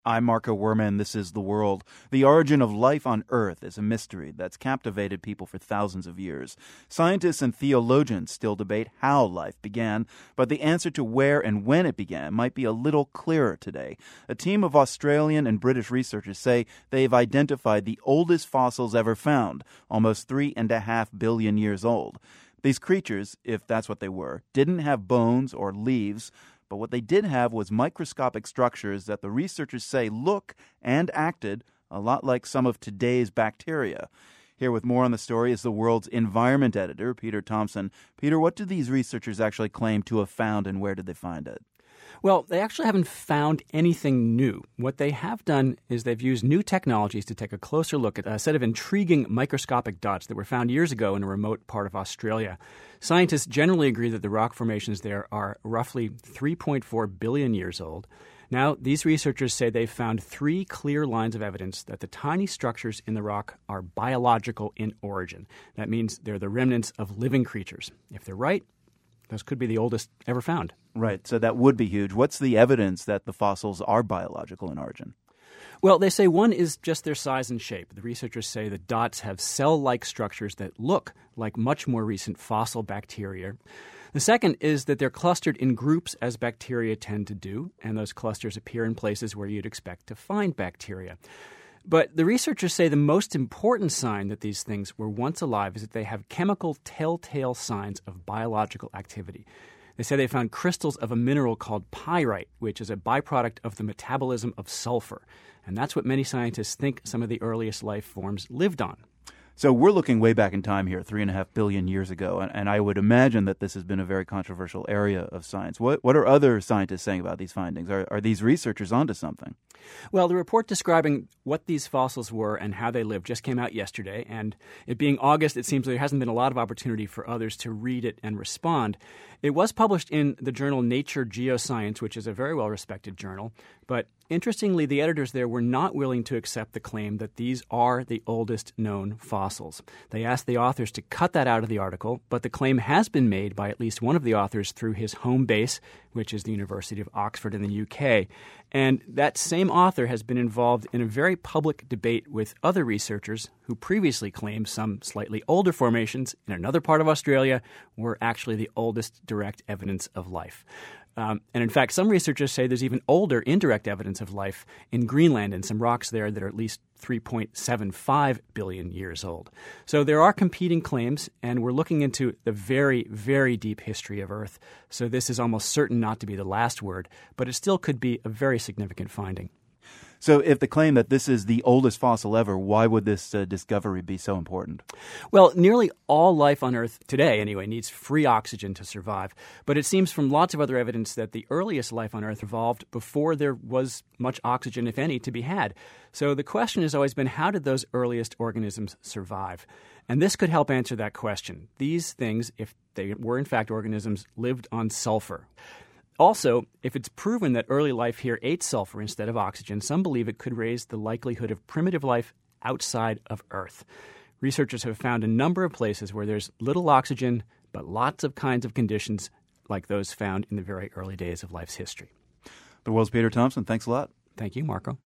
I'm Marco Werman. This is The World. The origin of life on Earth is a mystery that's captivated people for thousands of years. Scientists and theologians still debate how life began, but the answer to where and when it began might be a little clearer today. A team of Australian and British researchers say they've identified the oldest fossils ever found, almost 3.5 billion years old. These creatures, if that's what they were, didn't have bones or leaves, but what they did have was microscopic structures that the researchers say look and acted a lot like some of today's bacteria. Here with more on the story is The World's environment editor, Peter Thompson. Peter, what do these researchers actually claim to have found, and where did they find it? Well, they actually haven't found anything new. What they have done is they've used new technologies to take a closer look at a set of intriguing microscopic dots that were found years ago in a remote part of Australia. Scientists generally agree that the rock formations there are roughly 3.4 billion years old. Now, these researchers say they've found 3 clear lines of evidence that the tiny structures in the rock are biological in origin. That means they're the remnants of living creatures. If they're right, those could be the oldest ever found. Right, so that would be huge. What's the evidence that the fossils are biological in origin? Well, they say one is just their size and shape. The researchers say the dots have cell-like structures that look like much more recent fossil bacteria. The second is that they're clustered in groups as bacteria tend to do, and those clusters appear in places where you'd expect to find bacteria. But the researchers say the most important sign that these things were once alive is that they have chemical telltale signs of biological activity. They say they found crystals of a mineral called pyrite, which is a byproduct of the metabolism of sulfur. And that's what many scientists think some of the earliest life forms lived on. So we're looking way back in time here, 3.5 billion years ago, and I would imagine that this has been a very controversial area of science. What are other scientists saying about these findings? Are these researchers onto something? Well, the report describing what these fossils were and how they lived just came out yesterday, and it being August, it seems there hasn't been a lot of opportunity for others to read it and respond. It was published in the journal Nature Geoscience, which is a very well-respected journal, but interestingly, the editors there were not willing to accept the claim that these are the oldest known fossils. They asked the authors to cut that out of the article, but the claim has been made by at least one of the authors through his home base, which is the University of Oxford in the UK. And that same author has been involved in a very public debate with other researchers who previously claimed some slightly older formations in another part of Australia were actually the oldest direct evidence of life. And in fact, some researchers say there's even older indirect evidence of life in Greenland and some rocks there that are at least 3.75 billion years old. So there are competing claims, and we're looking into the very, very deep history of Earth. So this is almost certain not to be the last word, but it still could be a very significant finding. So if the claim that this is the oldest fossil ever, why would this discovery be so important? Well, nearly all life on Earth today, anyway, needs free oxygen to survive. But it seems from lots of other evidence that the earliest life on Earth evolved before there was much oxygen, if any, to be had. So the question has always been, how did those earliest organisms survive? And this could help answer that question. These things, if they were in fact organisms, lived on sulfur. Also, if it's proven that early life here ate sulfur instead of oxygen, some believe it could raise the likelihood of primitive life outside of Earth. Researchers have found a number of places where there's little oxygen, but lots of kinds of conditions like those found in the very early days of life's history. The World's Peter Thompson, thanks a lot. Thank you, Marco.